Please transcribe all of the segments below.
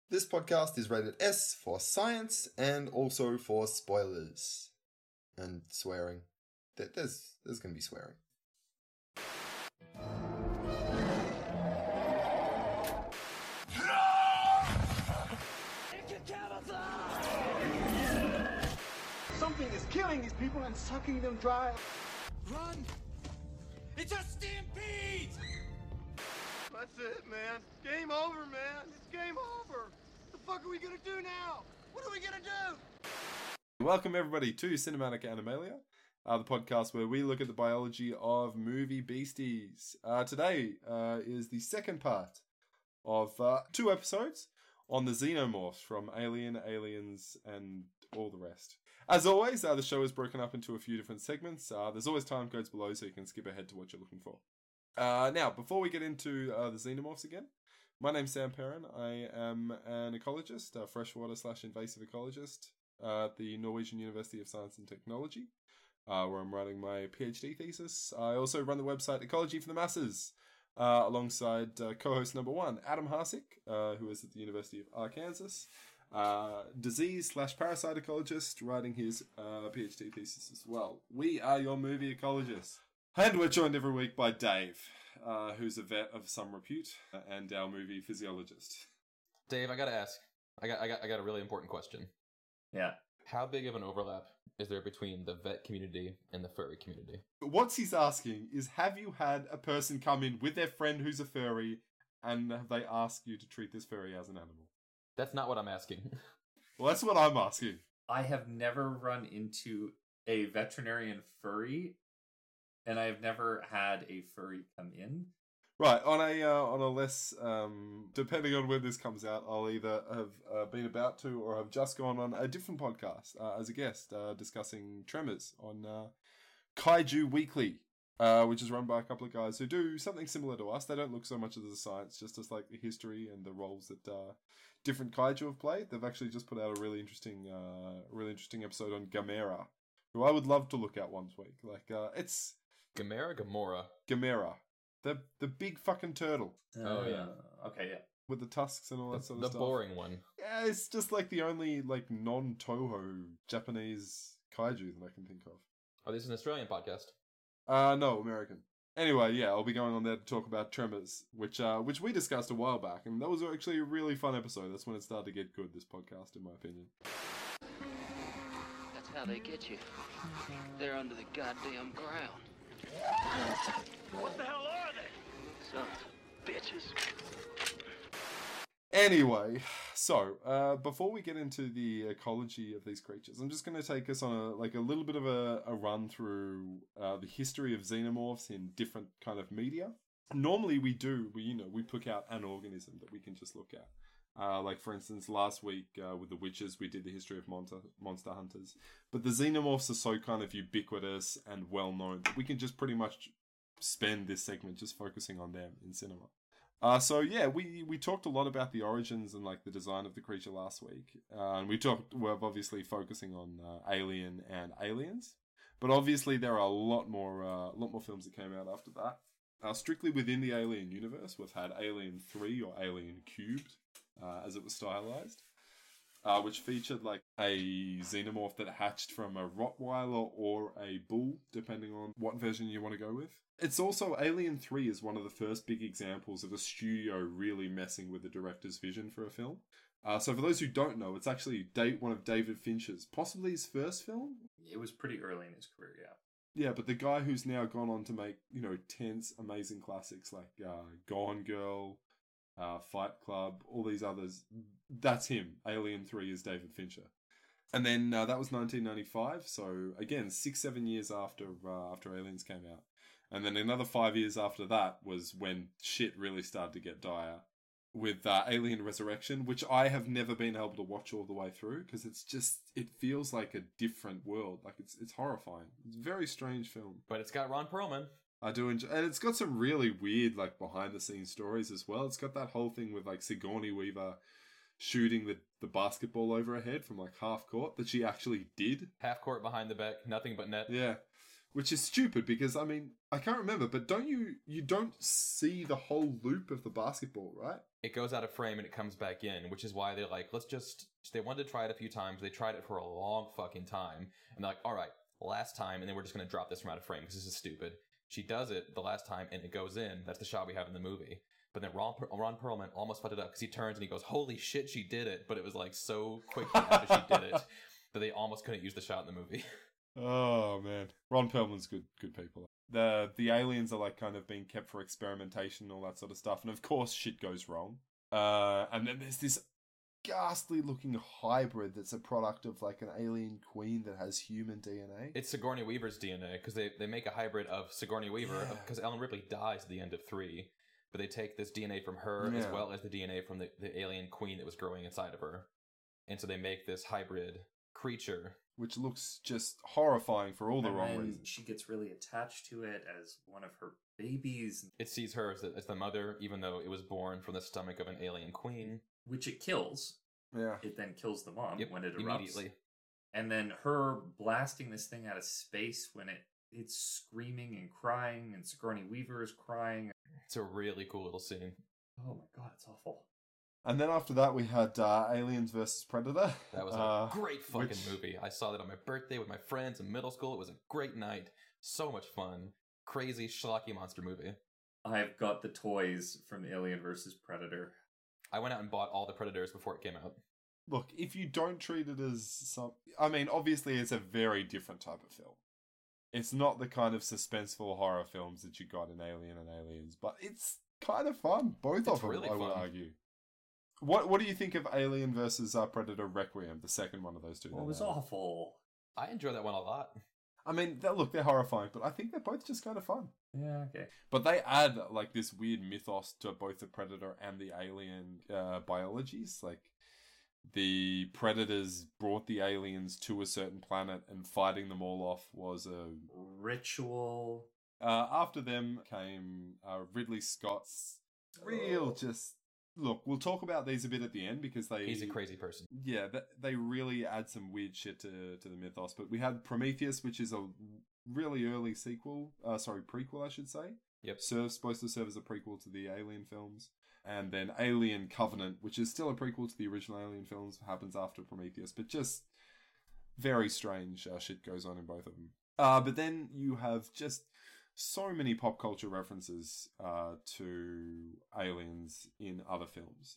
This podcast is rated S for science and also for spoilers. And swearing. There's going to be swearing. Something is killing these people and sucking them dry. Run! It's a stampede! That's it, man. Game over, man. It's game over. What the fuck are we gonna do now? What are we gonna do? Welcome everybody to Cinematic Animalia, the podcast where we look at the biology of movie beasties. Today is the second part of 2 episodes on the xenomorphs from Alien, Aliens, and all the rest. As always, the show is broken up into a few different segments. There's always time codes below so you can skip ahead to what you're looking for. Now, before we get into the xenomorphs again, my name's Sam Perrin. I am an ecologist, a freshwater/invasive ecologist at the Norwegian University of Science and Technology, where I'm writing my PhD thesis. I also run the website Ecology for the Masses, alongside co-host number 1, Adam Harsick, who is at the University of Arkansas. Disease/parasite ecologist, writing his PhD thesis as well. We are your movie ecologists. And we're joined every week by Dave, who's a vet of some repute, and our movie physiologist. Dave, I gotta ask. I got a really important question. Yeah. How big of an overlap is there between the vet community and the furry community? What he's asking is, have you had a person come in with their friend who's a furry, and have they asked you to treat this furry as an animal? That's not what I'm asking. Well, that's what I'm asking. I have never run into a veterinarian furry, and I have never had a furry come in. Right, on a less, depending on when this comes out, I'll either have been about to or have just gone on a different podcast as a guest discussing Tremors on Kaiju Weekly, which is run by a couple of guys who do something similar to us. They don't look so much at the science, just as like the history and the roles that different kaiju have played. They've actually just put out a really interesting episode on Gamera, who I would love to look at one week. Like it's Gamera? Gamera. The big fucking turtle. Oh, yeah. Okay, yeah. With the tusks and all that sort of The stuff. boring one. Yeah, it's just like the only like non-Toho Japanese kaiju that I can think of. Oh, this is an Australian podcast. No, American. Anyway, yeah, I'll be going on there to talk about Tremors, which we discussed a while back, and that was actually a really fun episode. That's when it started to get good, this podcast, in my opinion. That's how they get you. They're under the goddamn ground. What the hell are they? Sons of bitches. Anyway, so before we get into the ecology of these creatures, I'm just going to take us on a little bit of a run through the history of xenomorphs in different kind of media. Normally we pick out an organism that we can just look at. Like for instance, last week with the witches, we did the history of monster hunters. But the xenomorphs are so kind of ubiquitous and well known that we can just pretty much spend this segment just focusing on them in cinema. So yeah, we talked a lot about the origins and like the design of the creature last week, and we're obviously focusing on Alien and Aliens, but obviously there are a lot more films that came out after that. Strictly within the Alien universe, we've had Alien 3 or Alien Cubed, as it was stylized, which featured like a xenomorph that hatched from a Rottweiler or a bull, depending on what version you want to go with. It's also, Alien 3 is one of the first big examples of a studio really messing with the director's vision for a film. So for those who don't know, it's actually one of David Fincher's, possibly his first film? It was pretty early in his career, yeah. Yeah, but the guy who's now gone on to make, tense, amazing classics like Gone Girl, Fight Club, all these others, that's him. Alien 3 is David Fincher. And then that was 1995, so again, 6-7 years after Aliens came out. And then another 5 years after that was when shit really started to get dire with Alien Resurrection, which I have never been able to watch all the way through because it feels like a different world. Like it's horrifying. It's a very strange film. But it's got Ron Perlman. I do enjoy, and it's got some really weird like behind the scenes stories as well. It's got that whole thing with like Sigourney Weaver shooting the basketball over her head from like half court that she actually did. Half court behind the back, nothing but net. Yeah. Which is stupid because, I mean, I can't remember, but you don't see the whole loop of the basketball, right? it goes out of frame and it comes back in, which is why they're like, they wanted to try it a few times. They tried it for a long fucking time. And they're like, all right, last time, and then we're just going to drop this from out of frame because this is stupid. She does it the last time and it goes in. That's the shot we have in the movie. But then Ron Perlman almost fucked it up because he turns and he goes, holy shit, she did it. But it was like so quickly after she did it that they almost couldn't use the shot in the movie. Oh man, Ron Perlman's good people. The aliens are like kind of being kept for experimentation and all that sort of stuff, and of course shit goes wrong. And then there's this ghastly looking hybrid that's a product of like an alien queen that has human DNA. It's Sigourney Weaver's DNA because they make a hybrid of Sigourney Weaver because Ellen Ripley dies at the end of 3, but they take this DNA from her as well as the DNA from the alien queen that was growing inside of her, and so they make this hybrid creature. Which looks just horrifying for all the wrong reasons. She gets really attached to it as one of her babies. It sees her as the mother, even though it was born from the stomach of an alien queen. Which it kills. Yeah. It then kills the mom when it erupts. Immediately. And then her blasting this thing out of space when it's screaming and crying, and Sigourney Weaver is crying. It's a really cool little scene. Oh my god, it's awful. And then after that, we had Aliens vs. Predator. That was a great fucking movie. I saw that on my birthday with my friends in middle school. It was a great night. So much fun. Crazy, schlocky monster movie. I've got the toys from Alien vs. Predator. I went out and bought all the Predators before it came out. Look, if you don't treat it as some... I mean, obviously it's a very different type of film. It's not the kind of suspenseful horror films that you got in Alien and Aliens, but it's kind of fun. Both of them, really I would argue. What do you think of Alien vs. Predator Requiem, the second one of those two? Well, it was awful. I enjoyed that one a lot. I mean, they're horrifying, but I think they're both just kind of fun. Yeah, okay. But they add, like, this weird mythos to both the Predator and the alien biologies. Like, the Predators brought the aliens to a certain planet, and fighting them all off was a... ritual. After them came Ridley Scott's just... Look, we'll talk about these a bit at the end because he's a crazy person. Yeah, they really add some weird shit to the mythos. But we had Prometheus, which is a really early prequel, I should say. Yep. Supposed to serve as a prequel to the Alien films. And then Alien Covenant, which is still a prequel to the original Alien films, happens after Prometheus. But just very strange shit goes on in both of them. But then you have just... so many pop culture references to aliens in other films.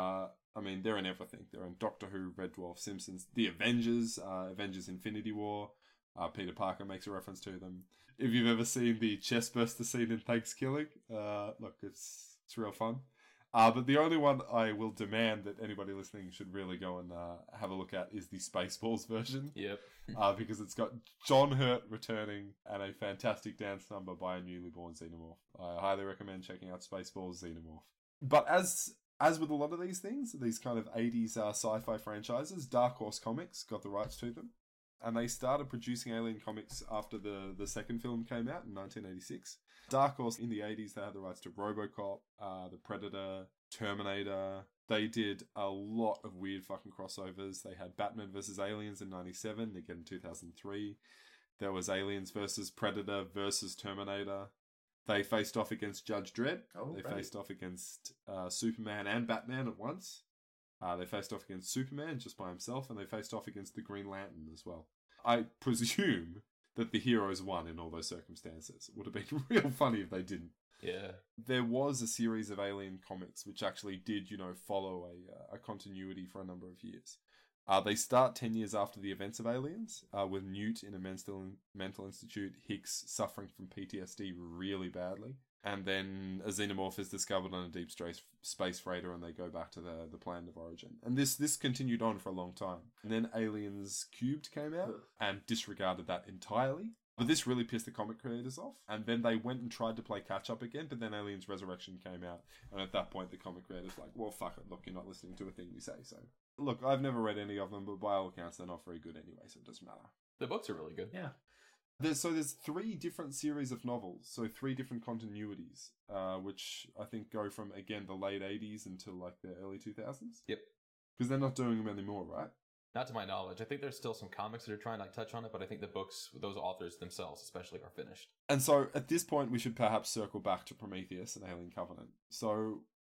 I mean, they're in everything. They're in Doctor Who, Red Dwarf, Simpsons, The Avengers, Avengers Infinity War. Peter Parker makes a reference to them. If you've ever seen the chestburster scene in Thanksgiving, look, it's real fun. But the only one I will demand that anybody listening should really go and have a look at is the Spaceballs version. Yep. Because it's got John Hurt returning and a fantastic dance number by a newly born Xenomorph. I highly recommend checking out Spaceballs Xenomorph. But as with a lot of these things, these kind of 80s sci-fi franchises, Dark Horse Comics got the rights to them. And they started producing Alien comics after the second film came out in 1986. Dark Horse in the 80s, they had the rights to RoboCop, The Predator, Terminator. They did a lot of weird fucking crossovers. They had Batman vs. Aliens in 97, again in 2003. There was Aliens vs. Predator versus Terminator. They faced off against Judge Dredd. They faced off against Superman and Batman at once. They faced off against Superman just by himself, and they faced off against the Green Lantern as well. I presume that the heroes won in all those circumstances. It would have been real funny if they didn't. Yeah. There was a series of Alien comics which actually did, follow a continuity for a number of years. They start 10 years after the events of Aliens, with Newt in a mental institute, Hicks suffering from PTSD really badly. And then a xenomorph is discovered on a deep space freighter, and they go back to the planet of origin. And this continued on for a long time. And then Aliens Cubed came out and disregarded that entirely. But this really pissed the comic creators off. And then they went and tried to play catch up again, but then Aliens Resurrection came out. And at that point, the comic creators were like, well, fuck it. Look, you're not listening to a thing we say. So, look, I've never read any of them, but by all accounts, they're not very good anyway, so it doesn't matter. The books are really good. Yeah. There's 3 different series of novels, so 3 different continuities, which I think go from, again, the late 80s until, like, the early 2000s. Yep. Because they're not doing them anymore, right? Not to my knowledge. I think there's still some comics that are trying to touch on it, but I think the books, those authors themselves especially, are finished. And so, at this point, we should perhaps circle back to Prometheus and Alien Covenant. So,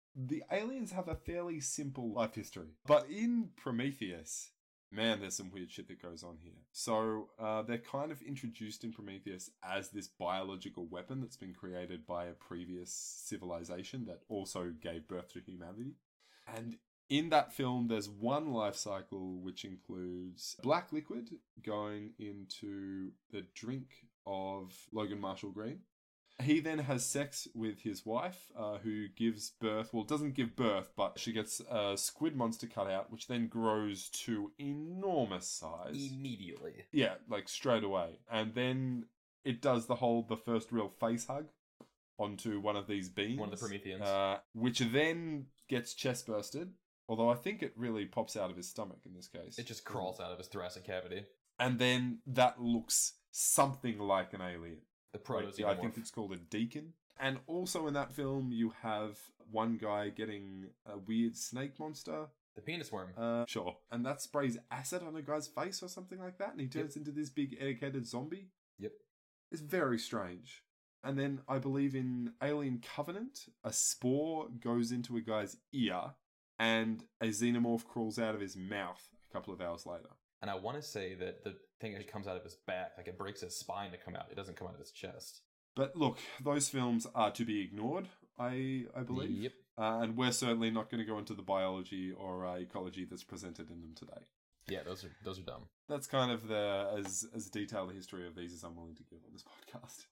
the aliens have a fairly simple life history. But in Prometheus, man, there's some weird shit that goes on here. So they're kind of introduced in Prometheus as this biological weapon that's been created by a previous civilization that also gave birth to humanity. And in that film, there's one life cycle which includes black liquid going into the drink of Logan Marshall Green. He then has sex with his wife, who gives birth, well, doesn't give birth, but she gets a squid monster cut out, which then grows to enormous size. Immediately. Yeah, like straight away. And then it does the first real face hug onto one of these beings. One of the Prometheans. Which then gets chest bursted, although I think it really pops out of his stomach in this case. It just crawls out of his thoracic cavity. And then that looks something like an alien. The proto-xenomorph. I think it's called a deacon. And also in that film, you have one guy getting a weird snake monster. The penis worm. Sure. And that sprays acid on a guy's face or something like that, and he turns into this big educated zombie. Yep. It's very strange. And then I believe in Alien Covenant, a spore goes into a guy's ear, and a xenomorph crawls out of his mouth a couple of hours later. And I want to say that the thing actually comes out of his back, like it breaks his spine to come out. It doesn't come out of his chest. But look, those films are to be ignored, I believe. Yep. And we're certainly not going to go into the biology or ecology that's presented in them today. Yeah, those are dumb. That's kind of as detailed a history of these as I'm willing to give on this podcast.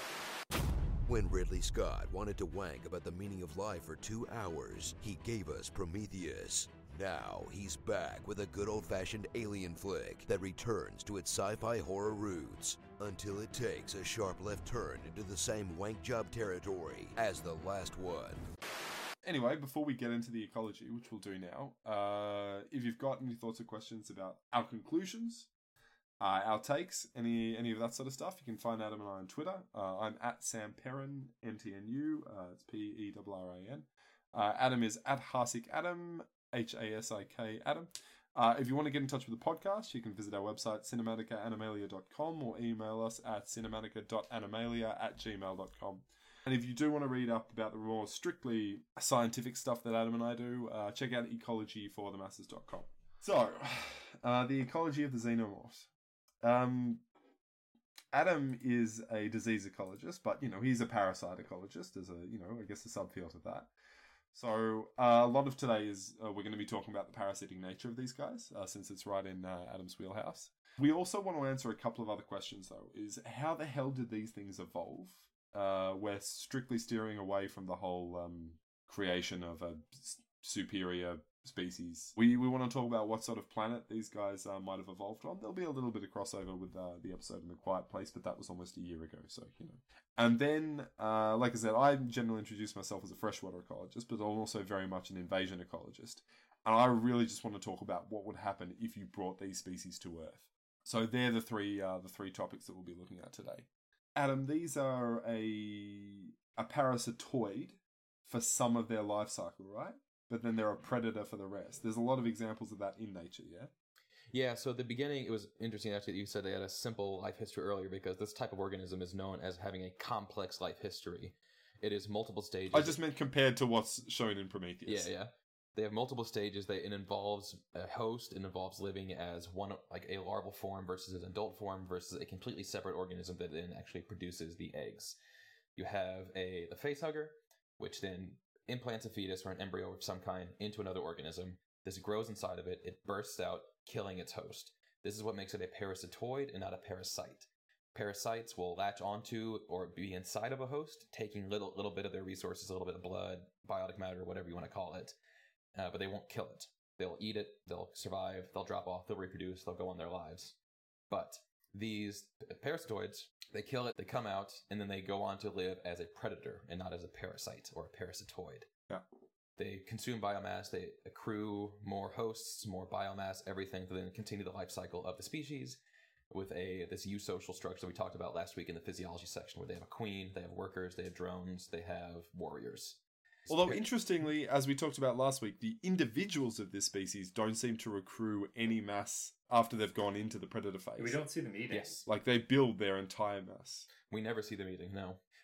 When Ridley Scott wanted to wank about the meaning of life for 2 hours, he gave us Prometheus. Now he's back with a good old-fashioned alien flick that returns to its sci-fi horror roots until it takes a sharp left turn into the same wank job territory as the last one. Anyway, before we get into the ecology, which we'll do now, if you've got any thoughts or questions about our conclusions, our takes, any of that sort of stuff, you can find Adam and I on Twitter. I'm at Sam Perrin, NTNU. It's Perran. Adam is at Hasik Adam, HASIK Adam. If you want to get in touch with the podcast, you can visit our website, cinematica.animalia.com, or email us at cinematica.animalia@gmail.com. And if you do want to read up about the more strictly scientific stuff that Adam and I do, check out ecologyforthemasses.com. So, the ecology of the xenomorphs. Adam is a disease ecologist, but, he's a parasite ecologist as I guess a subfield of that. So, a lot of today is we're going to be talking about the parasitic nature of these guys, since it's right in Adam's wheelhouse. We also want to answer a couple of other questions, though, is how the hell did these things evolve? We're strictly steering away from the whole creation of a superior species. We want to talk about what sort of planet these guys might have evolved on. There'll be a little bit of crossover with the episode in The Quiet Place, but that was almost a year ago, so, And then, like I said, I generally introduce myself as a freshwater ecologist, but I'm also very much an invasion ecologist. And I really just want to talk about what would happen if you brought these species to Earth. So they're the three topics that we'll be looking at today. Adam, these are a parasitoid for some of their life cycle, right? But then they're a predator for the rest. There's a lot of examples of that in nature, yeah? Yeah, so at the beginning, it was interesting actually that you said they had a simple life history earlier, because this type of organism is known as having a complex life history. It is multiple stages. I just meant compared to what's shown in Prometheus. Yeah. They have multiple stages. It involves a host. It involves living as one, like a larval form versus an adult form versus a completely separate organism that then actually produces the eggs. You have the facehugger, which then implants a fetus or an embryo of some kind into another organism. This grows inside of it. It bursts out, killing its host. This is what makes it a parasitoid and not a parasite. Parasites will latch onto or be inside of a host, taking little bit of their resources, a little bit of blood, biotic matter, whatever you want to call it. But they won't kill it. They'll eat it, they'll survive, they'll drop off, they'll reproduce, they'll go on their lives. But these parasitoids, they kill it, they come out, and then they go on to live as a predator and not as a parasite or a parasitoid. Yeah. They consume biomass, they accrue more hosts, more biomass, everything to then continue the life cycle of the species with this eusocial structure that we talked about last week in the physiology section, where they have a queen, they have workers, they have drones, they have warriors. Although, interestingly, as we talked about last week, the individuals of this species don't seem to accrue any mass after they've gone into the predator phase. We don't see them eating. Yes. Like, they build their entire mass. We never see them eating, no.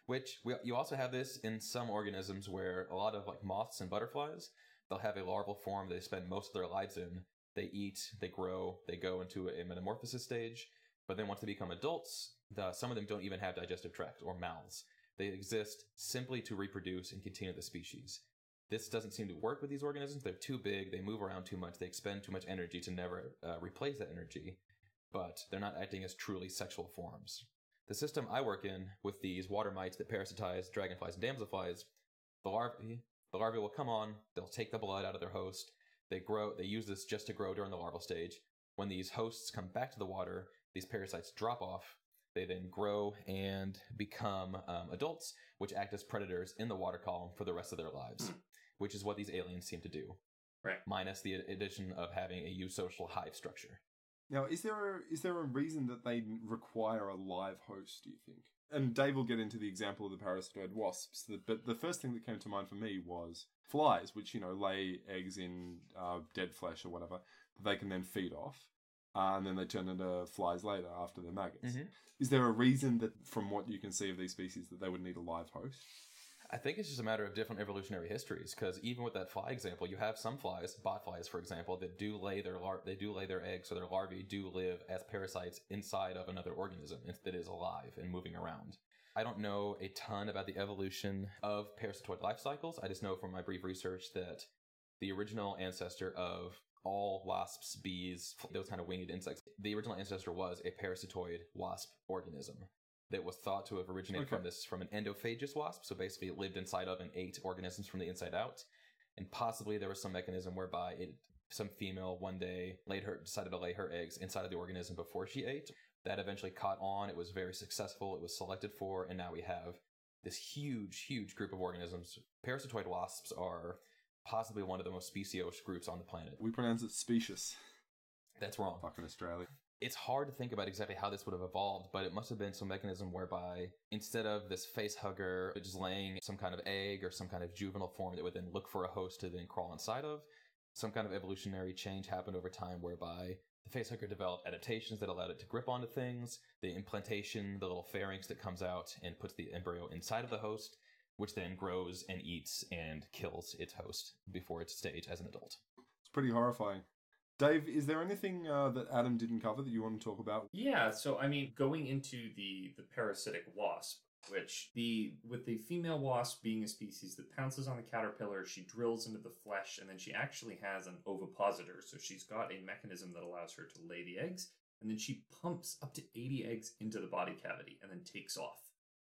Which you also have this in some organisms where a lot of like moths and butterflies, they'll have a larval form they spend most of their lives in. They eat, they grow, they go into a metamorphosis stage, but then once they become adults, some of them don't even have digestive tracts or mouths. They exist simply to reproduce and continue the species. This doesn't seem to work with these organisms. They're too big, they move around too much, they expend too much energy to never replace that energy, but they're not acting as truly sexual forms. The system I work in with these water mites that parasitize dragonflies and damselflies, the larvae will come on, they'll take the blood out of their host, they grow, they use this just to grow during the larval stage. When these hosts come back to the water, these parasites drop off, they then grow and become adults, which act as predators in the water column for the rest of their lives, which is what these aliens seem to do. Right. Minus the addition of having a eusocial hive structure. Now, is there a reason that they require a live host, do you think? And Dave will get into the example of the parasitoid wasps, but the first thing that came to mind for me was flies, which, lay eggs in dead flesh or whatever, that they can then feed off, and then they turn into flies later after they're maggots. Mm-hmm. Is there a reason that, from what you can see of these species, that they would need a live host? I think it's just a matter of different evolutionary histories, because even with that fly example, you have some flies, botflies for example, that do lay their eggs, so their larvae do live as parasites inside of another organism that is alive and moving around. I don't know a ton about the evolution of parasitoid life cycles. I just know from my brief research that the original ancestor of all wasps, bees, those kind of winged insects, the original ancestor was a parasitoid wasp organism that was thought to have originated from an endophagous wasp, so basically it lived inside of and ate organisms from the inside out, and possibly there was some mechanism whereby some female one day decided to lay her eggs inside of the organism before she ate. That eventually caught on, it was very successful, it was selected for, and now we have this huge group of organisms. Parasitoid wasps are possibly one of the most speciose groups on the planet. We pronounce it specious. That's wrong. Fucking Australia. It's hard to think about exactly how this would have evolved, but it must have been some mechanism whereby instead of this face hugger just laying some kind of egg or some kind of juvenile form that would then look for a host to then crawl inside of, some kind of evolutionary change happened over time whereby the face hugger developed adaptations that allowed it to grip onto things, the implantation, the little pharynx that comes out and puts the embryo inside of the host, which then grows and eats and kills its host before its stage as an adult. It's pretty horrifying. Dave, is there anything that Adam didn't cover that you want to talk about? Yeah, so going into the parasitic wasp, which with the female wasp being a species that pounces on the caterpillar, she drills into the flesh, and then she actually has an ovipositor, so she's got a mechanism that allows her to lay the eggs, and then she pumps up to 80 eggs into the body cavity and then takes off.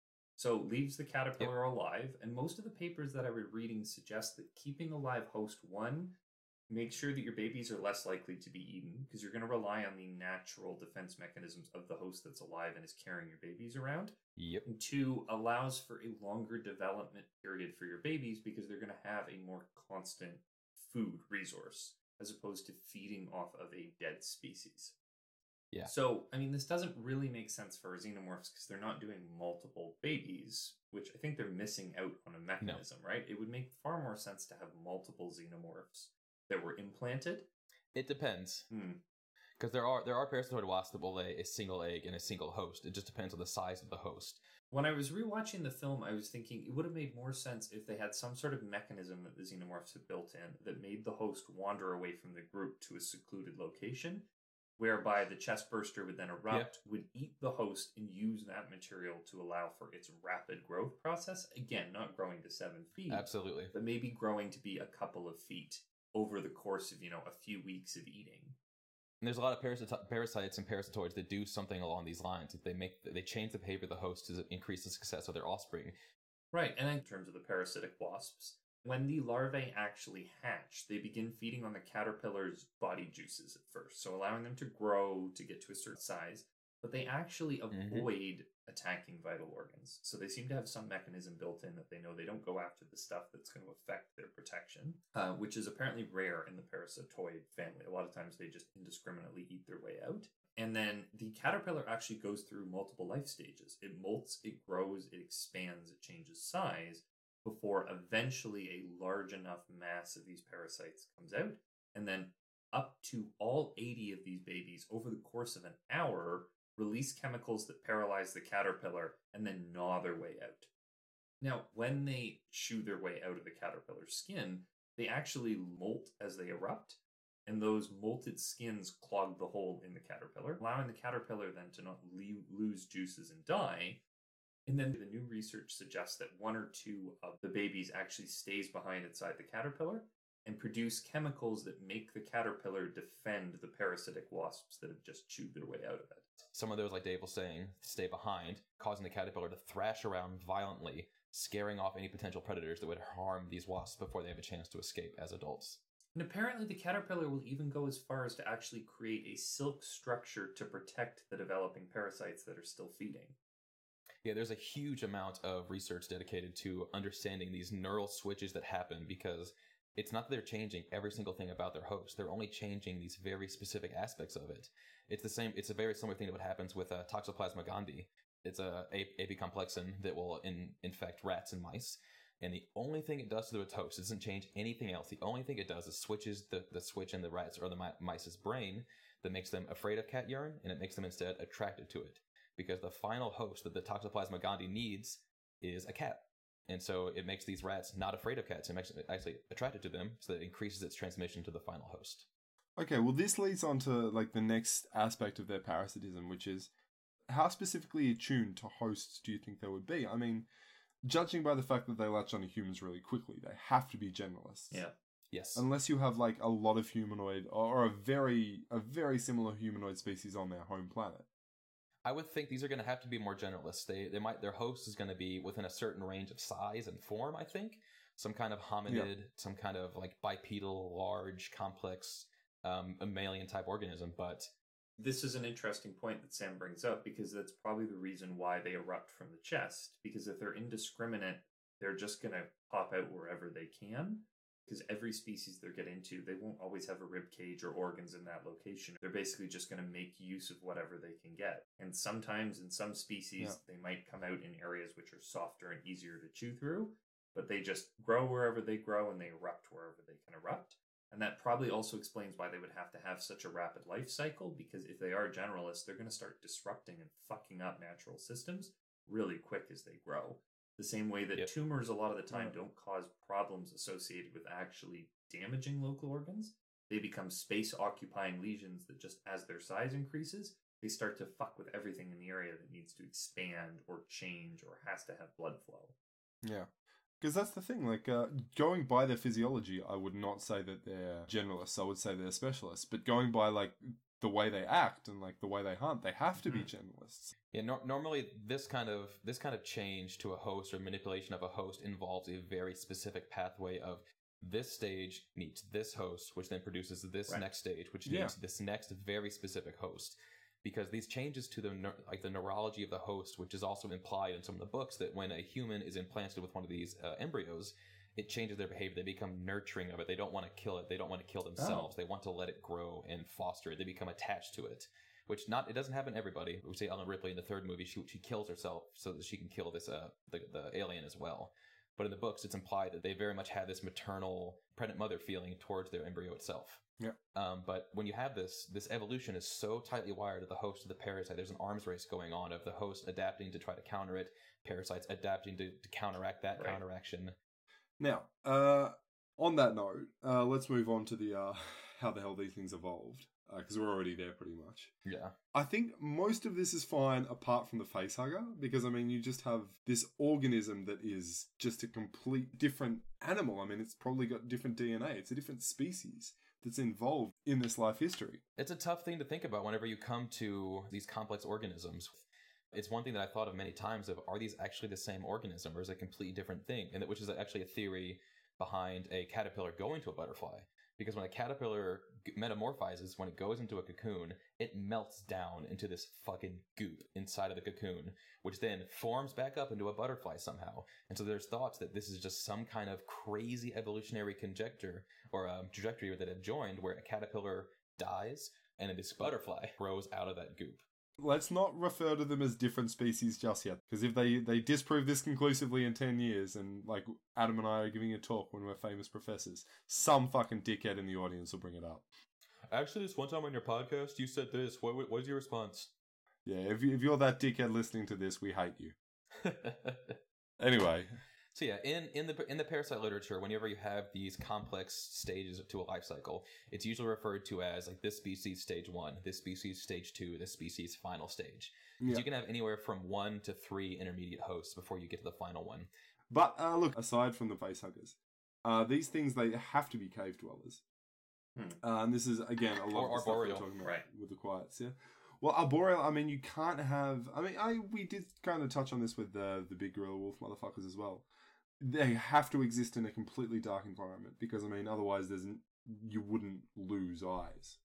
So leaves the caterpillar alive, and most of the papers that I was reading suggest that keeping a live host, make sure that your babies are less likely to be eaten, because you're going to rely on the natural defense mechanisms of the host that's alive and is carrying your babies around. Yep. And 2, allows for a longer development period for your babies, because they're going to have a more constant food resource as opposed to feeding off of a dead species. Yeah. So, this doesn't really make sense for xenomorphs because they're not doing multiple babies, which I think they're missing out on a mechanism, right? It would make far more sense to have multiple xenomorphs that were implanted. It depends. Because there are parasitoid wasps that will lay a single egg in a single host. It just depends on the size of the host. When I was rewatching the film, I was thinking it would have made more sense if they had some sort of mechanism that the xenomorphs had built in that made the host wander away from the group to a secluded location, whereby the chest burster would then erupt, would eat the host, and use that material to allow for its rapid growth process. Again, not growing to 7 feet. Absolutely. But maybe growing to be a couple of feet over the course of, a few weeks of eating. And there's a lot of parasites and parasitoids that do something along these lines. They change the behavior of the host to increase the success of their offspring. Right, and in terms of the parasitic wasps, when the larvae actually hatch, they begin feeding on the caterpillar's body juices at first, so allowing them to grow to get to a certain size, but they actually avoid attacking vital organs. So they seem to have some mechanism built in that they know they don't go after the stuff that's going to affect their protection, which is apparently rare in the parasitoid family. A lot of times they just indiscriminately eat their way out. And then the caterpillar actually goes through multiple life stages. It molts, it grows, it expands, it changes size, before eventually a large enough mass of these parasites comes out. And then up to all 80 of these babies over the course of an hour release chemicals that paralyze the caterpillar and then gnaw their way out. Now, when they chew their way out of the caterpillar's skin, they actually molt as they erupt, and those molted skins clog the hole in the caterpillar, allowing the caterpillar then to not lose juices and die. And then the new research suggests that 1 or 2 of the babies actually stays behind inside the caterpillar and produce chemicals that make the caterpillar defend the parasitic wasps that have just chewed their way out of it. Some of those, like Dave was saying, stay behind, causing the caterpillar to thrash around violently, scaring off any potential predators that would harm these wasps before they have a chance to escape as adults. And apparently the caterpillar will even go as far as to actually create a silk structure to protect the developing parasites that are still feeding. Yeah, there's a huge amount of research dedicated to understanding these neural switches that happen, because it's not that they're changing every single thing about their host. They're only changing these very specific aspects of it. It's a very similar thing to what happens with Toxoplasma gondii. It's a apicomplexan that will infect rats and mice. And the only thing it does to its host, it doesn't change anything else. The only thing it does is switches the switch in the rats or the mice's brain that makes them afraid of cat urine, and it makes them instead attracted to it. Because the final host that the Toxoplasma gondii needs is a cat. And so it makes these rats not afraid of cats. It makes it actually attracted to them, so that it increases its transmission to the final host. Okay, well, this leads on to like the next aspect of their parasitism, which is how specifically attuned to hosts do you think they would be? I mean, judging by the fact that they latch onto humans really quickly, they have to be generalists. Yeah. Yes. Unless you have like a lot of humanoid or a very similar humanoid species on their home planet. I would think these are going to have to be more generalists. Their host is going to be within a certain range of size and form, I think. Some kind of hominid, some kind of like bipedal, large, complex, mammalian type organism, but this is an interesting point that Sam brings up, because that's probably the reason why they erupt from the chest. Because if they're indiscriminate, they're just going to pop out wherever they can. Because every species they get into, they won't always have a rib cage or organs in that location. They're basically just going to make use of whatever they can get. And sometimes in some species, they might come out in areas which are softer and easier to chew through, but they just grow wherever they grow and they erupt wherever they can erupt. And that probably also explains why they would have to have such a rapid life cycle, because if they are generalists, they're going to start disrupting and fucking up natural systems really quick as they grow. The same way that tumors a lot of the time don't cause problems associated with actually damaging local organs. They become space-occupying lesions that just as their size increases, they start to fuck with everything in the area that needs to expand or change or has to have blood flow. Yeah. Because that's the thing, like, going by their physiology, I would not say that they're generalists, I would say they're specialists. But going by, like, the way they act and, like, the way they hunt, they have to be generalists. Yeah, normally this kind of change to a host or manipulation of a host involves a very specific pathway of this stage needs this host, which then produces this next stage, which needs this next very specific host. Because these changes to the neurology of the host, which is also implied in some of the books, that when a human is implanted with one of these embryos, it changes their behavior. They become nurturing of it. They don't want to kill it. They don't want to kill themselves. They want to let it grow and foster it. They become attached to it, it doesn't happen to everybody. We say Ellen Ripley in the third movie, she kills herself so that she can kill this the alien as well. But in the books, it's implied that they very much have this maternal pregnant mother feeling towards their embryo itself. Yeah. But when you have this evolution is so tightly wired to the host of the parasite, there's an arms race going on of the host adapting to try to counter it, parasites adapting to counteract that counteraction. Now, on that note, let's move on to the how the hell these things evolved, because we're already there pretty much. Yeah. I think most of this is fine apart from the facehugger, because, I mean, you just have this organism that is just a complete different animal. I mean, it's probably got different DNA. It's a different species that's involved in this life history. It's a tough thing to think about whenever you come to these complex organisms. It's one thing that I thought of many times of, are these actually the same organism, or is it a completely different thing? And which is actually a theory behind a caterpillar going to a butterfly. Because when a caterpillar metamorphizes, when it goes into a cocoon, it melts down into this fucking goop inside of the cocoon, which then forms back up into a butterfly somehow. And so there's thoughts that this is just some kind of crazy evolutionary conjecture or trajectory that have joined, where a caterpillar dies and this butterfly grows out of that goop. Let's not refer to them as different species just yet, because if they disprove this conclusively in 10 years, and like Adam and I are giving a talk when we're famous professors, some fucking dickhead in the audience will bring it up. Actually, this one time on your podcast, you said this. What was your response? Yeah, if you're that dickhead listening to this, we hate you. Anyway. So yeah, in the parasite literature, whenever you have these complex stages to a life cycle, it's usually referred to as like this species stage 1, this species stage 2, this species final stage. Yeah. You can have anywhere from 1 to 3 intermediate hosts before you get to the final one. But look, aside from the facehuggers, these things, they have to be cave dwellers. And this is, again, a lot Or of the stuff we're arboreal. talking about Right. with the quiets, yeah. Well, arboreal, I mean, you can't have... I mean, we did kind of touch on this with the big gorilla wolf motherfuckers as well. They have to exist in a completely dark environment because, I mean, otherwise you wouldn't lose eyes.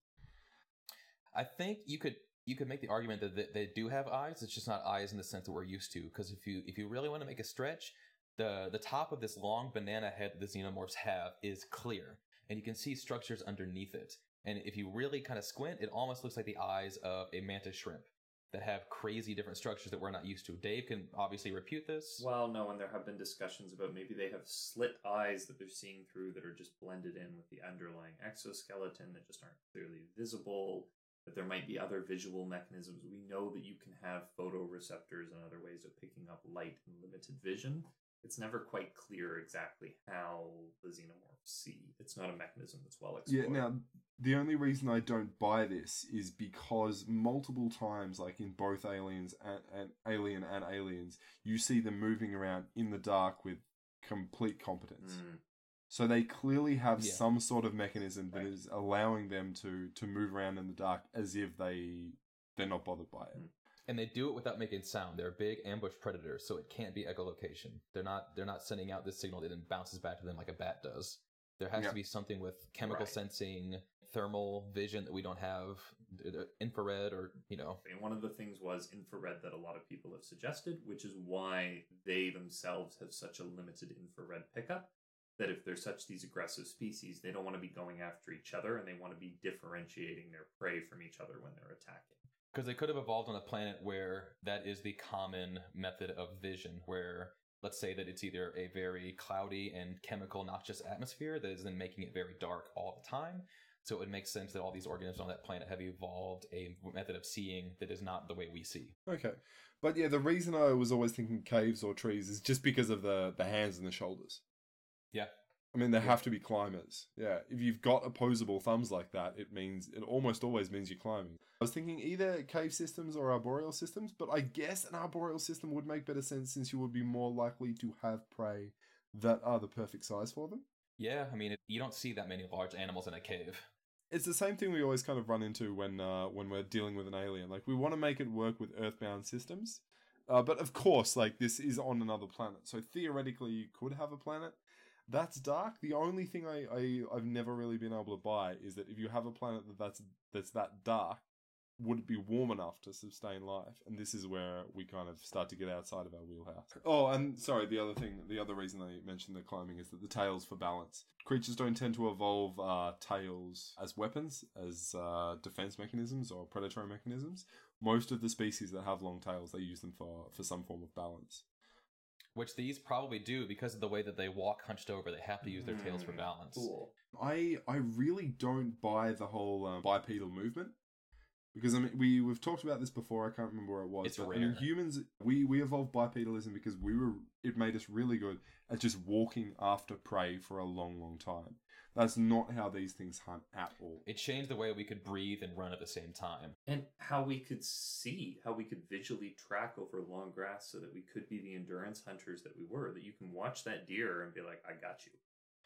I think you could make the argument that they do have eyes. It's just not eyes in the sense that we're used to. Because if you really want to make a stretch, the top of this long banana head that the xenomorphs have is clear, and you can see structures underneath it. And if you really kind of squint, it almost looks like the eyes of a mantis shrimp that have crazy different structures that we're not used to. Dave can obviously refute this. Well, no, and there have been discussions about maybe they have slit eyes that they're seeing through that are just blended in with the underlying exoskeleton that just aren't clearly visible, that there might be other visual mechanisms. We know that you can have photoreceptors and other ways of picking up light in limited vision. It's never quite clear exactly how the xenomorphs see. It's not a mechanism that's well explored. Yeah, now, the only reason I don't buy this is because multiple times, like in both Aliens and Aliens, you see them moving around in the dark with complete competence. So they clearly have some sort of mechanism that is allowing them to move around in the dark as if they're not bothered by it. And they do it without making sound. They're big ambush predators, so it can't be echolocation. They're not sending out this signal that then bounces back to them like a bat does. There has to be something with chemical sensing, thermal vision that we don't have, infrared, or, you know. And one of the things was infrared that a lot of people have suggested, which is why they themselves have such a limited infrared pickup, that if they're these aggressive species, they don't want to be going after each other, and they want to be differentiating their prey from each other when they're attacking. Because they could have evolved on a planet where that is the common method of vision, where let's say that it's either a very cloudy and chemical noxious atmosphere that is then making it very dark all the time. So it would make sense that all these organisms on that planet have evolved a method of seeing that is not the way we see. Okay. But yeah, the reason I was always thinking caves or trees is just because of the hands and the shoulders. Yeah. I mean, they have to be climbers. Yeah, if you've got opposable thumbs like that, it almost always means you're climbing. I was thinking either cave systems or arboreal systems, but I guess an arboreal system would make better sense since you would be more likely to have prey that are the perfect size for them. Yeah, I mean, you don't see that many large animals in a cave. It's the same thing we always kind of run into when we're dealing with an alien. Like, we want to make it work with earthbound systems. But of course, like, this is on another planet. So theoretically, you could have a planet that's dark. The only thing I've never really been able to buy is that if you have a planet that's that dark, would it be warm enough to sustain life? And this is where we kind of start to get outside of our wheelhouse. Oh, and sorry, the other reason I mentioned the climbing is that the tails for balance. Creatures don't tend to evolve tails as weapons, as defense mechanisms or predatory mechanisms. Most of the species that have long tails, they use them for some form of balance. Which these probably do because of the way that they walk hunched over. They have to use their tails for balance. Cool. I really don't buy the whole bipedal movement. Because, I mean, we've talked about this before. I can't remember where it was. It's rare. I mean, humans, we evolved bipedalism because it made us really good at just walking after prey for a long, long time. That's not how these things hunt at all. It changed the way we could breathe and run at the same time. And how we could see, how we could visually track over long grass so that we could be the endurance hunters that we were, that you can watch that deer and be like, I got you.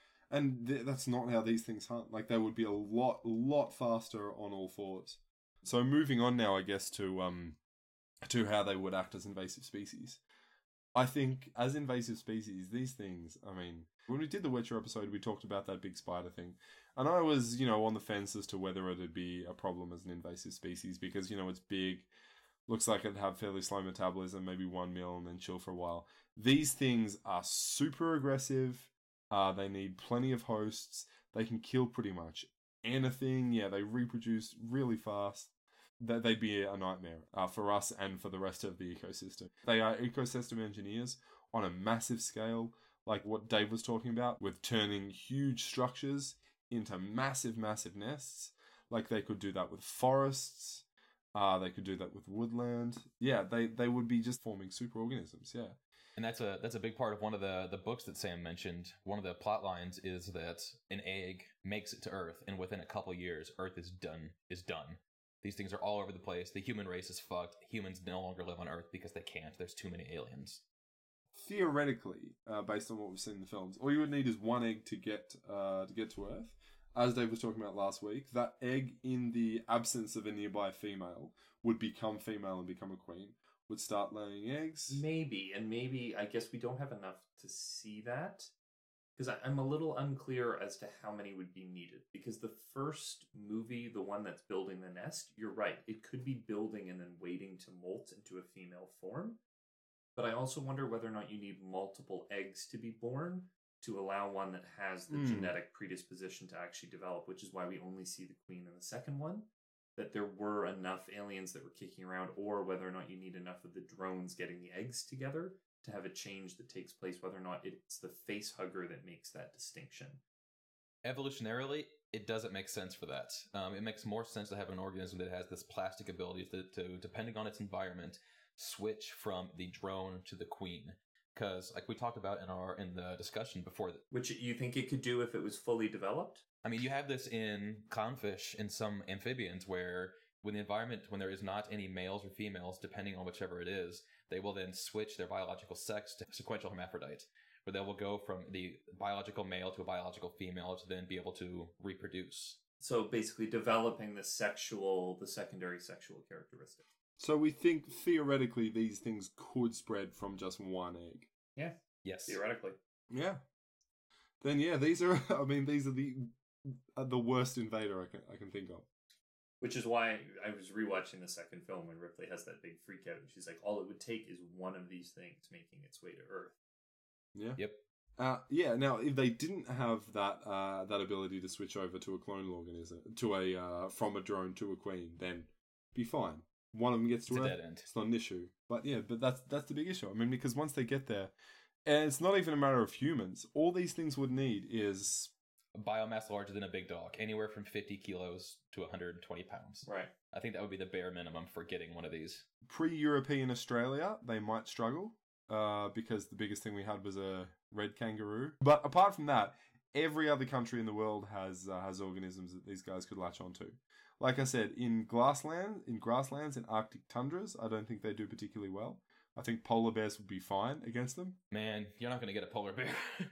And that's not how these things hunt. Like, they would be a lot faster on all fours. So moving on now, I guess, to how they would act as invasive species. I think as invasive species, these things, I mean, when we did the Witcher episode, we talked about that big spider thing. And I was, on the fence as to whether it'd be a problem as an invasive species because, it's big, looks like it'd have fairly slow metabolism, maybe 1 mil and then chill for a while. These things are super aggressive. They need plenty of hosts. They can kill pretty much anything. Yeah, they reproduce really fast. They'd be a nightmare for us and for the rest of the ecosystem. They are ecosystem engineers on a massive scale, like what Dave was talking about, with turning huge structures into massive, massive nests. Like, they could do that with forests. They could do that with woodland. Yeah, they would be just forming super organisms, yeah. And that's a big part of one of the books that Sam mentioned. One of the plot lines is that an egg makes it to Earth, and within a couple years, Earth is done. These things are all over the place. The human race is fucked. Humans no longer live on Earth because they can't. There's too many aliens. Theoretically, based on what we've seen in the films, all you would need is one egg to get to Earth. As Dave was talking about last week, that egg, in the absence of a nearby female, would become female and become a queen. Would start laying eggs. Maybe, I guess we don't have enough to see that. Because I'm a little unclear as to how many would be needed. Because the first movie, the one that's building the nest, you're right. It could be building and then waiting to molt into a female form. But I also wonder whether or not you need multiple eggs to be born to allow one that has the genetic predisposition to actually develop, which is why we only see the queen in the second one. That there were enough aliens that were kicking around, or whether or not you need enough of the drones getting the eggs together to have a change that takes place, whether or not it's the face hugger that makes that distinction. Evolutionarily, it doesn't make sense for that. It makes more sense to have an organism that has this plastic ability to depending on its environment, switch from the drone to the queen. Because, like we talked about in the discussion before, Which you think it could do if it was fully developed? I mean, you have this in clownfish and some amphibians where when there is not any males or females, depending on whichever it is, they will then switch their biological sex to sequential hermaphrodite, where they will go from the biological male to a biological female to then be able to reproduce. So basically developing the secondary sexual characteristic. So we think theoretically these things could spread from just one egg. Yeah. Yes. Theoretically. Yeah. Then these are the worst invader I can think of. Which is why I was rewatching the second film when Ripley has that big freak out and she's like, all it would take is one of these things making its way to Earth. Yeah. Yep. Now, if they didn't have that ability to switch over to a clonal organism, from a drone to a queen, then be fine. One of them gets to It's a Earth, dead end. it's not an issue. But that's the big issue. I mean, because once they get there, and it's not even a matter of humans. All these things would need is A biomass larger than a big dog, anywhere from 50 kilos to 120 pounds. Right. I think that would be the bare minimum for getting one of these. pre-European Australia. They might struggle because the biggest thing we had was a red kangaroo. But apart from that, every other country in the world has organisms that these guys could latch onto. Like I said, in grasslands, in Arctic tundras, I don't think they do particularly well. I think polar bears would be fine against them. Man, you're not going to get a polar bear.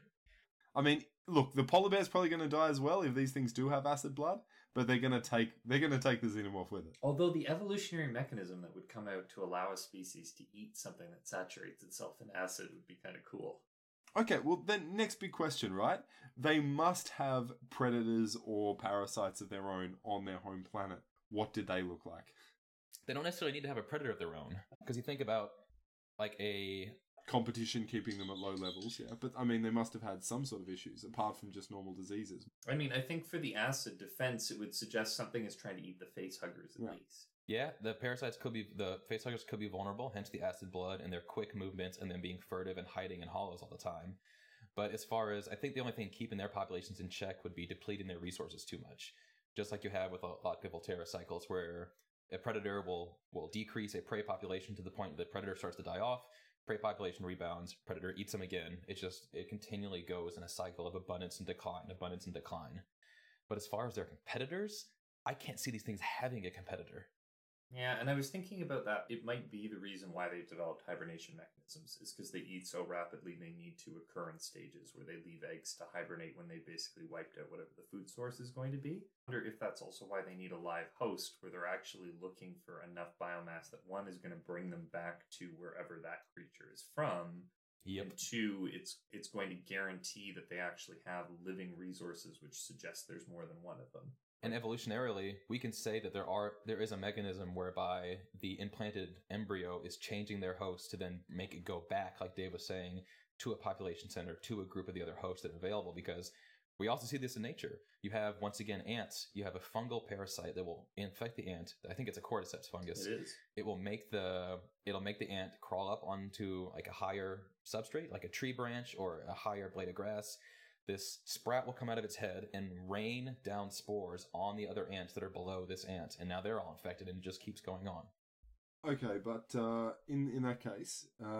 I mean, look, the polar bear's probably going to die as well if these things do have acid blood, but they're going to take the xenomorph with it. Although the evolutionary mechanism that would come out to allow a species to eat something that saturates itself in acid would be kind of cool. Okay, well then next big question, right? They must have predators or parasites of their own on their home planet. What did they look like? They don't necessarily need to have a predator of their own. Because you think about, like, a... Competition keeping them at low levels, yeah. But, I mean, they must have had some sort of issues, apart from just normal diseases. I mean, I think for the acid defense, it would suggest something is trying to eat the face huggers at least. Yeah, the facehuggers could be vulnerable, hence the acid blood and their quick movements and them being furtive and hiding in hollows all the time. But as far as, I think the only thing keeping their populations in check would be depleting their resources too much. Just like you have with a lot of Volterra cycles, where a predator will decrease a prey population to the point that the predator starts to die off, prey population rebounds, predator eats them again. It continually goes in a cycle of abundance and decline. But as far as their competitors, I can't see these things having a competitor. Yeah, and I was thinking about that. It might be the reason why they've developed hibernation mechanisms, is because they eat so rapidly they need to occur in stages where they leave eggs to hibernate when they basically wiped out whatever the food source is going to be. I wonder if that's also why they need a live host, where they're actually looking for enough biomass that one is going to bring them back to wherever that creature is from. Yep. And two, it's going to guarantee that they actually have living resources, which suggests there's more than one of them. And evolutionarily, we can say that there is a mechanism whereby the implanted embryo is changing their host to then make it go back, like Dave was saying, to a population center, to a group of the other hosts that are available, because we also see this in nature. You have, once again, ants. You have a fungal parasite that will infect the ant. I think it's a cordyceps fungus. It is. It'll make the ant crawl up onto like a higher substrate, like a tree branch or a higher blade of grass. This sprout will come out of its head and rain down spores on the other ants that are below this ant, and now they're all infected, and it just keeps going on. Okay, but in that case,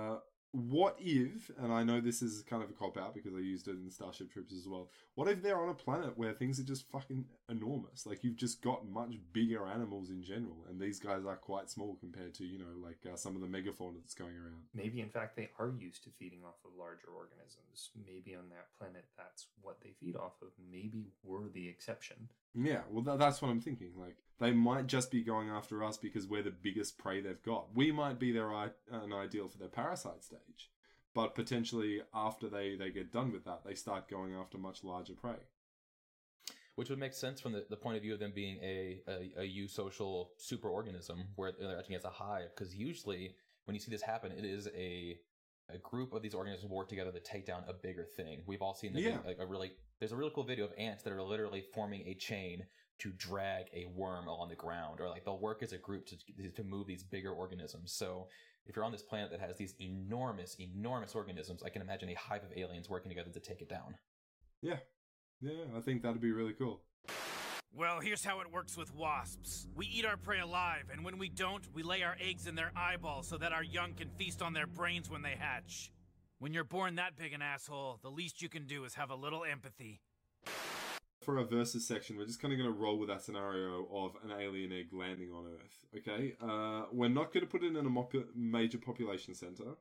what if, and I know this is kind of a cop-out because I used it in Starship Troopers as well, what if they're on a planet where things are just fucking enormous? Like, you've just got much bigger animals in general, and these guys are quite small compared to, some of the megafauna that's going around. Maybe, in fact, they are used to feeding off of larger organisms. Maybe on that planet, that's what they feed off of. Maybe we're the exception. Yeah, well, that's what I'm thinking. Like, they might just be going after us because we're the biggest prey they've got. We might be an ideal for their parasite stage, but potentially after they get done with that, they start going after much larger prey. Which would make sense from the point of view of them being a eusocial superorganism where they're acting as a hive, because usually when you see this happen, it is a group of these organisms work together to take down a bigger thing. We've all seen there's a really cool video of ants that are literally forming a chain to drag a worm along the ground, or like they'll work as a group to move these bigger organisms. So if you're on this planet that has these enormous organisms, I can imagine a hive of aliens working together to take it down. Yeah, I think that'd be really cool. Well, here's how it works with wasps. We eat our prey alive, and when we don't, we lay our eggs in their eyeballs so that our young can feast on their brains when they hatch. When you're born that big an asshole, the least you can do is have a little empathy. For our versus section, we're just kind of going to roll with that scenario of an alien egg landing on Earth, okay? We're not going to put it in a major population center.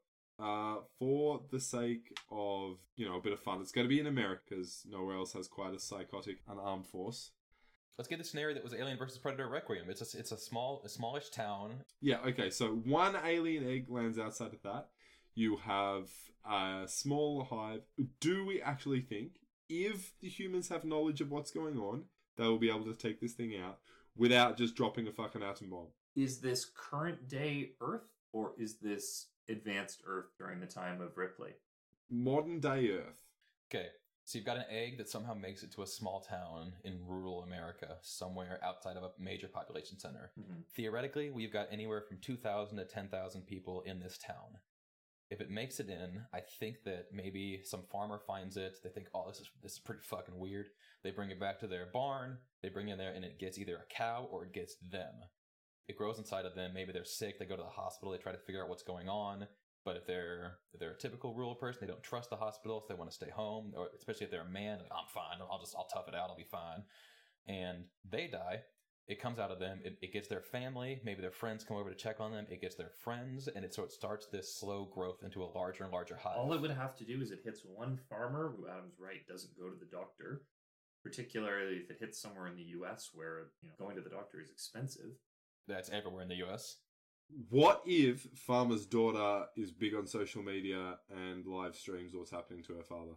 For the sake of, a bit of fun, it's going to be in America, because nowhere else has quite a psychotic and armed force. Let's get the scenario that was Alien vs. Predator Requiem. It's a smallish town. Yeah, okay, so one alien egg lands outside of that. You have a small hive. Do we actually think, if the humans have knowledge of what's going on, they will be able to take this thing out without just dropping a fucking atom bomb? Is this current day Earth, or is this advanced Earth during the time of Ripley? Modern day Earth. Okay, so you've got an egg that somehow makes it to a small town in rural America, somewhere outside of a major population center. Mm-hmm. Theoretically, we've got anywhere from 2,000 to 10,000 people in this town. If it makes it in, I think that maybe some farmer finds it. They think, oh, this is pretty fucking weird. They bring it back to their barn. They bring it in there, and it gets either a cow or it gets them. It grows inside of them. Maybe they're sick. They go to the hospital. They try to figure out what's going on. But if they're a typical rural person, they don't trust the hospital, so they want to stay home. Or especially if they're a man, like, I'm fine. I'll tough it out. I'll be fine. And they die. It comes out of them. It gets their family. Maybe their friends come over to check on them. It gets their friends, and it starts this slow growth into a larger and larger hive. All it would have to do is it hits one farmer who, Adam's right, doesn't go to the doctor. Particularly if it hits somewhere in the U.S. where going to the doctor is expensive. That's everywhere in the U.S. What if Farmer's daughter is big on social media and live streams what's happening to her father?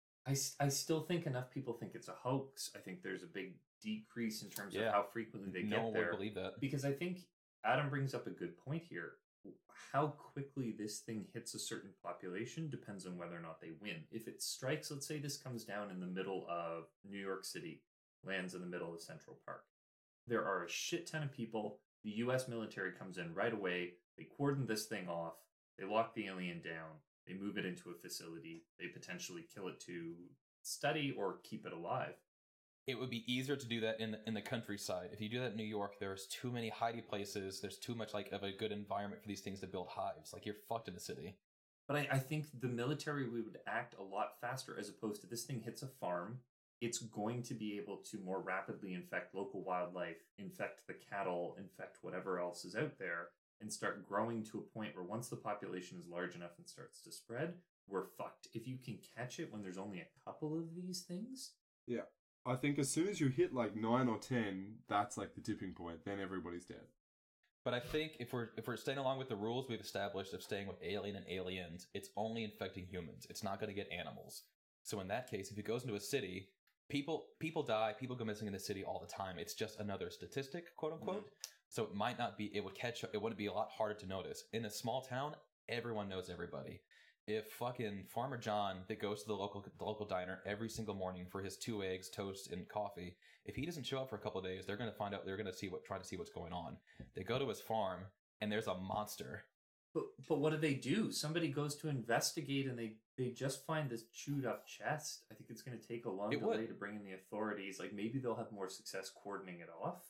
I still think enough people think it's a hoax. I think there's a big decrease in terms of how frequently they get there. No one would believe that. Because I think Adam brings up a good point here. How quickly this thing hits a certain population depends on whether or not they win. If it strikes, let's say this comes down in the middle of New York City, lands in the middle of Central Park. There are a shit ton of people. The U.S. military comes in right away. They cordon this thing off. They lock the alien down. They move it into a facility. They potentially kill it to study or keep it alive. It would be easier to do that in the countryside. If you do that in New York, there's too many hidey places. There's too much of a good environment for these things to build hives. Like, you're fucked in the city. But I think the military would act a lot faster, as opposed to this thing hits a farm. It's going to be able to more rapidly infect local wildlife, infect the cattle, infect whatever else is out there, and start growing to a point where once the population is large enough and starts to spread, we're fucked. If you can catch it when there's only a couple of these things. Yeah. I think as soon as you hit like 9 or 10, that's like the tipping point. Then everybody's dead. But I think if we're staying along with the rules we've established of staying with alien and aliens, it's only infecting humans. It's not going to get animals. So in that case, if it goes into a city, people die, people go missing in the city all the time. It's just another statistic, quote unquote. Mm-hmm. So it might not be, it would be a lot harder to notice. In a small town, everyone knows everybody. If fucking Farmer John that goes to the local diner every single morning for his 2 eggs, toast, and coffee, if he doesn't show up for a couple of days, they're going to find out, try to see what's going on. They go to his farm, and there's a monster. But what do? Somebody goes to investigate, and they just find this chewed up chest. I think it's going to take a long delay to bring in the authorities. Like, maybe they'll have more success cordoning it off.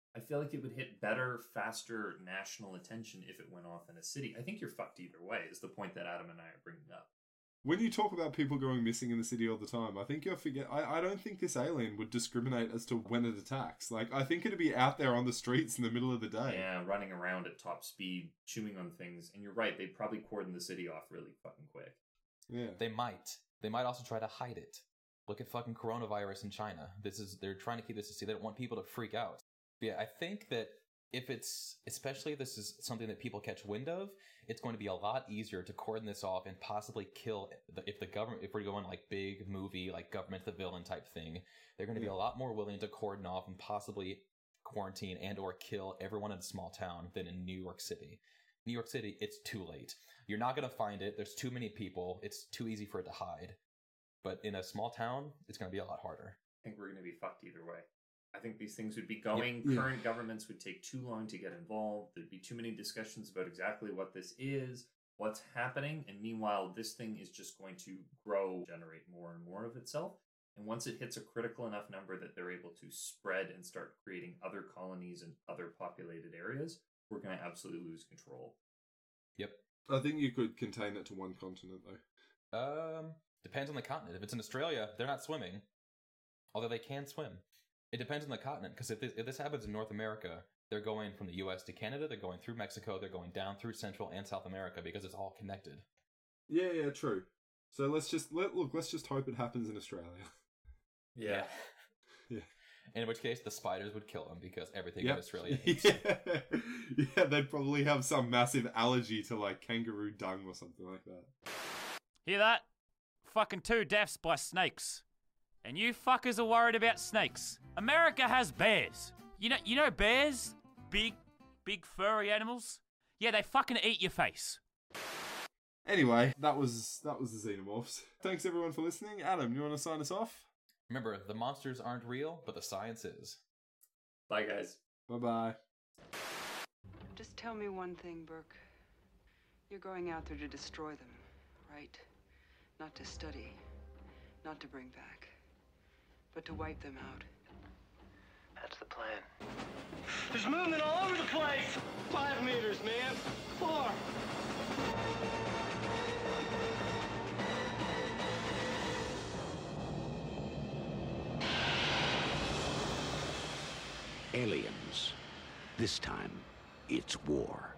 I feel like it would hit better, faster national attention if it went off in a city. I think you're fucked either way, is the point that Adam and I are bringing up. When you talk about people going missing in the city all the time, I think you're I don't think this alien would discriminate as to when it attacks. Like, I think it'd be out there on the streets in the middle of the day. Yeah, running around at top speed, chewing on things. And you're right, they'd probably cordon the city off really fucking quick. Yeah. They might. They might also try to hide it. Look at fucking coronavirus in China. They're trying to keep this to see. They don't want people to freak out. But yeah, I think that especially if this is something that people catch wind of, it's going to be a lot easier to cordon this off and possibly kill if we're going like big movie, like government the villain type thing, they're going to be a lot more willing to cordon off and possibly quarantine and or kill everyone in a small town than in New York City. New York City, it's too late. You're not going to find it. There's too many people. It's too easy for it to hide. But in a small town, it's going to be a lot harder. I think we're going to be fucked either way. I think these things would be going. Yeah. Current governments would take too long to get involved. There'd be too many discussions about exactly what this is, what's happening. And meanwhile, this thing is just going to grow, generate more and more of itself. And once it hits a critical enough number that they're able to spread and start creating other colonies and other populated areas, we're going to absolutely lose control. Yep. I think you could contain it to one continent, though. Depends on the continent. If it's in Australia, they're not swimming. Although they can swim. It depends on the continent, because if this happens in North America, they're going from the US to Canada, they're going through Mexico, they're going down through Central and South America, because it's all connected. Yeah, true. So let's just hope it happens in Australia. Yeah. Yeah. In which case, the spiders would kill them, because everything in Australia hates yeah, they'd probably have some massive allergy to, like, kangaroo dung or something like that. Hear that? Fucking 2 deaths by snakes. And you fuckers are worried about snakes. America has bears. You know bears? Big furry animals? Yeah, they fucking eat your face. Anyway, that was the Xenomorphs. Thanks everyone for listening. Adam, you want to sign us off? Remember, the monsters aren't real, but the science is. Bye, guys. Bye-bye. Just tell me one thing, Burke. You're going out there to destroy them, right? Not to study, not to bring back, but to wipe them out. That's the plan. There's movement all over the place! 5 meters, man. 4. Aliens. This time, it's war.